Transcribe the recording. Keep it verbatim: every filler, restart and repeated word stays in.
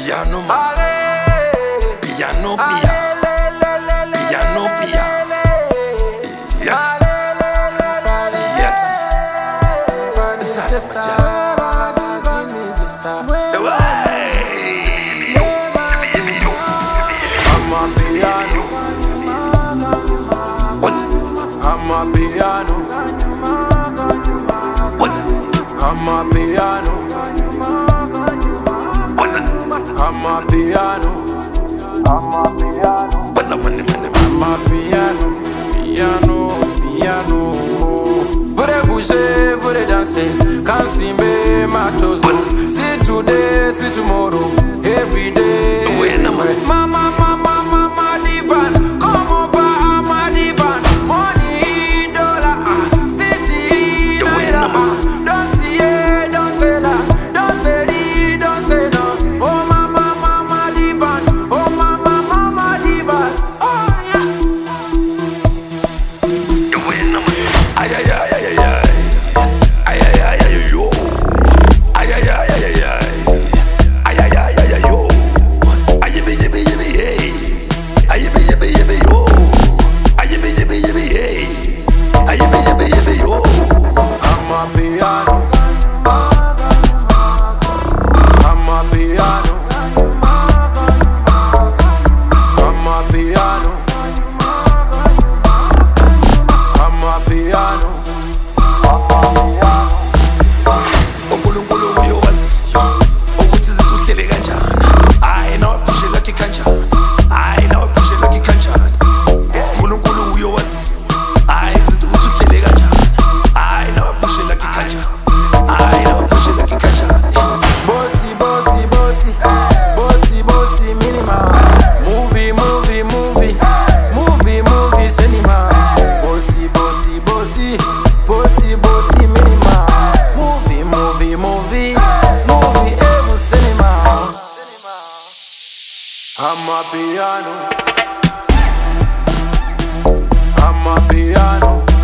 Piano man, piano pia, piano pia, yeah. Tiati, inside I'm a piano. What? I'm a piano. What? I'm a piano. I'm a piano. What's up, money, money? I'm a piano. Piano, piano. Voulez bouger, voulez danser. Can't see me, my toes. See today, see tomorrow. Every day. Mama, mama, mama, divan. Come over, I'm a divan. Money, dollar, ah, city, naira, ah. Don't see it, don't say that. Don't say it, don't say no. Oh, mama, mama, divan. Oh, mama, mama, divas. Oh, yeah. Ay, ay, ay, ay, ay, ay. Ay, ay, ay, ay, yo. Ay, ay, ay, ay, ay, ay. Ay, ay, ay, ay, ay, yo. Ay, yibi, yibi, yibi, hey. Ay, yibi, yibi, yibi, yo. Ay, yibi, yibi, yibi, hey. Ay, yibi, yibi, yibi, yo. I'm a piano. I'm a piano. I'm a piano. I'm a piano. uNkulunkulu uyowaziyo ukuthi izinto uhlele kanjani. Hayi nawe pushe lucky kanjani. Hayi nawe pushe lucky kanjani. uNkulunkulu uyowaziyo. Hayi izinto ukuthi uhlele kanjani. Hayi nawe pushe lucky kanjani. Hayi nawe pushe lucky kanjani. Bossy, bossy, bossy. Bossy, bossy, minima. Movie, movie, movie. Movie, movie, cinema. Bossy, bossy, bossy. Bossy, bossy, minima. Movie, movie, movie. Movie, every cinema. I'm a piano. I'm a piano.